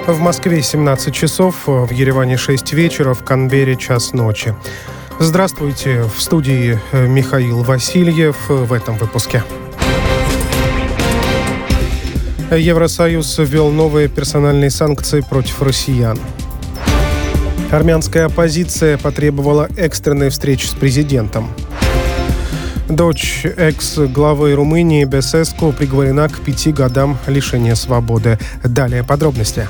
В Москве 17 часов, в Ереване 6 вечера, в Канберре час ночи. Здравствуйте, в студии Михаил Васильев в этом выпуске. Евросоюз ввел новые персональные санкции против россиян. Армянская оппозиция потребовала экстренной встречи с президентом. Дочь экс-главы Румынии Бесеску приговорена к 5 годам лишения свободы. Далее подробности.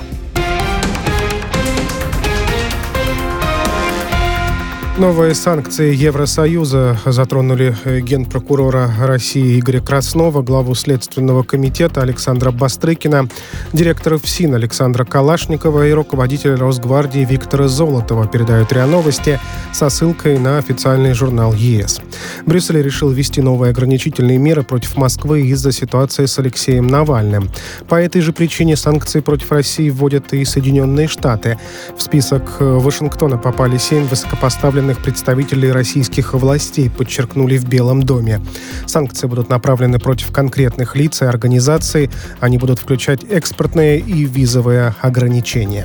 Новые санкции Евросоюза затронули генпрокурора России Игоря Краснова, главу Следственного комитета Александра Бастрыкина, директора ФСИН Александра Калашникова и руководителя Росгвардии Виктора Золотова, передают РИА Новости со ссылкой на официальный журнал ЕС. Брюссель решил ввести новые ограничительные меры против Москвы из-за ситуации с Алексеем Навальным. По этой же причине санкции против России вводят и Соединенные Штаты. В список Вашингтона попали 7 высокопоставленных представителей российских властей, подчеркнули в Белом доме. Санкции будут направлены против конкретных лиц и организаций. Они будут включать экспортные и визовые ограничения.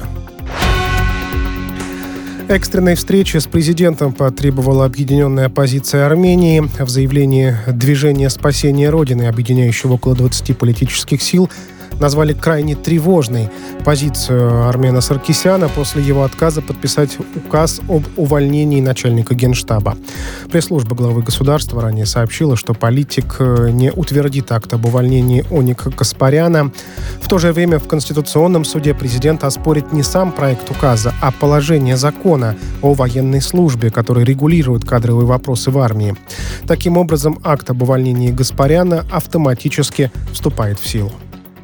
Экстренной встречи с президентом потребовала объединенная оппозиция Армении. В заявлении «Движение спасения Родины», объединяющего около 20 политических сил, назвали крайне тревожной позицию Армена Саркисяна после его отказа подписать указ об увольнении начальника Генштаба. Пресс-служба главы государства ранее сообщила, что политик не утвердит акт об увольнении Оника Каспаряна. В то же время в Конституционном суде президент оспорит не сам проект указа, а положение закона о военной службе, который регулирует кадровые вопросы в армии. Таким образом, акт об увольнении Гаспаряна автоматически вступает в силу.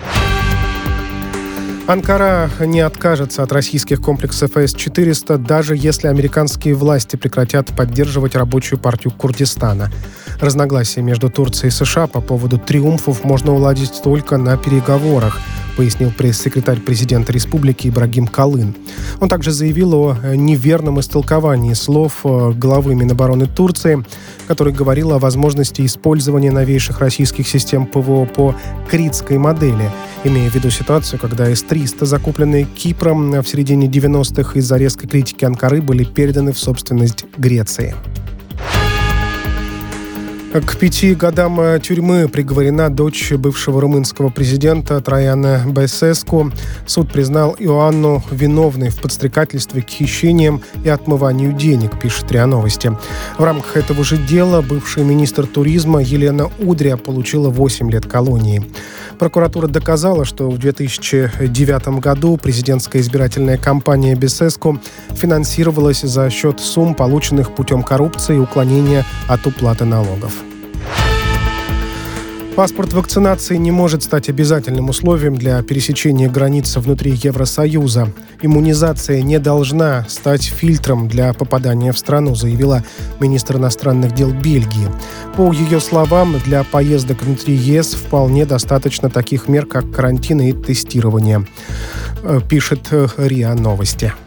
Анкара не откажется от российских комплексов С-400, даже если американские власти прекратят поддерживать рабочую партию Курдистана. Разногласия между Турцией и США по поводу триумфов можно уладить только на переговорах, пояснил пресс-секретарь президента республики Ибрагим Калын. Он также заявил о неверном истолковании слов главы Минобороны Турции, который говорил о возможности использования новейших российских систем ПВО по критской модели, имея в виду ситуацию, когда С-300, закупленные Кипром в середине 90-х из-за резкой критики Анкары, были переданы в собственность Греции. К 5 годам тюрьмы приговорена дочь бывшего румынского президента Траяна Бесеску. Суд признал Иоанну виновной в подстрекательстве к хищениям и отмыванию денег, пишет РИА Новости. В рамках этого же дела бывший министр туризма Елена Удря получила 8 лет колонии. Прокуратура доказала, что в 2009 году президентская избирательная кампания Бесеску финансировалась за счет сумм, полученных путем коррупции и уклонения от уплаты налогов. Паспорт вакцинации не может стать обязательным условием для пересечения границ внутри Евросоюза. Иммунизация не должна стать фильтром для попадания в страну, заявила министр иностранных дел Бельгии. По ее словам, для поездок внутри ЕС вполне достаточно таких мер, как карантин и тестирование, пишет РИА Новости.